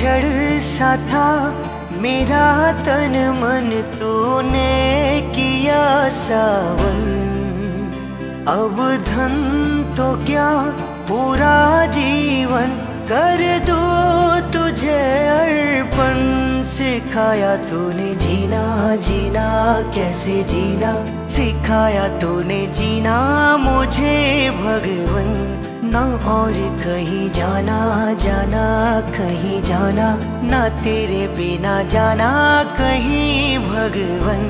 पतझड़ सा था मेरा तन मन, तूने किया सावन। अब धन तो क्या पूरा जीवन कर दो तुझे अर्पण। सिखाया तूने जीना, जीना कैसे जीना, सिखाया तूने जीना मुझे भगवन। ना और कहीं जाना, जाना कहीं जाना, ना तेरे बिना जाना कहीं भगवन।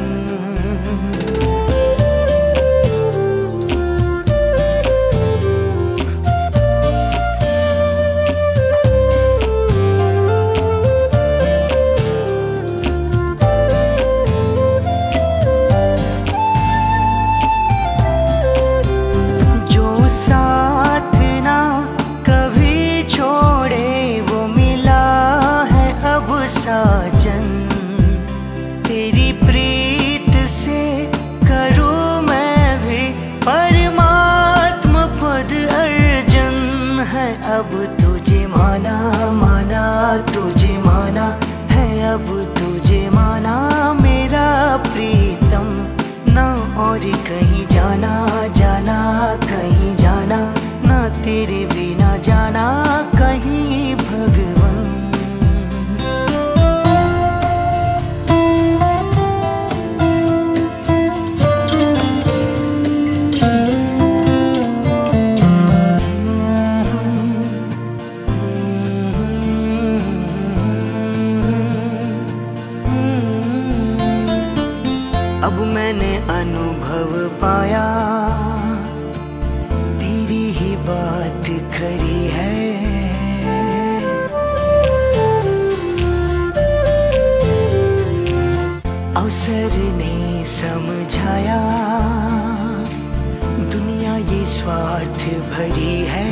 साजन तेरी प्रीत से करूँ मैं भी परमात्म पद अर्जन है। अब तुझे माना, माना तुझे माना है, अब तुझे माना मेरा प्रीतम। ना और कहीं जाना, जाना कहीं जाना, ना तेरे बिना जाना कहीं भगवन। अब मैंने अनुभव पाया तेरी ही बात खरी है। अवसर ने समझाया दुनिया ये स्वार्थ भरी है।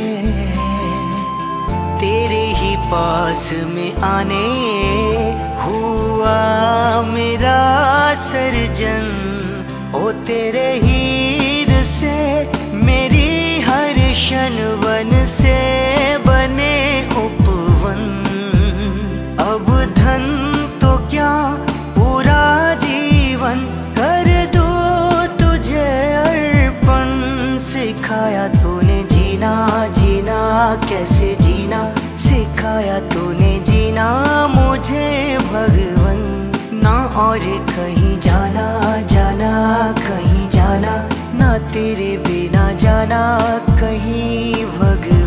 तेरे ही पास में आने हुआ मेरा सर्जन। ओ तेरे हीर से मेरी हर शन वन से बने उपवन। अब धन तो क्या पूरा जीवन कर दो तुझे अर्पण। सिखाया तूने जीना, जीना कैसे जीना, सिखाया तूने जीना मुझे भगवन। ना और कहीं जाना, जाना कहीं जाना, ना तेरे बिना जाना कहीं भगवन।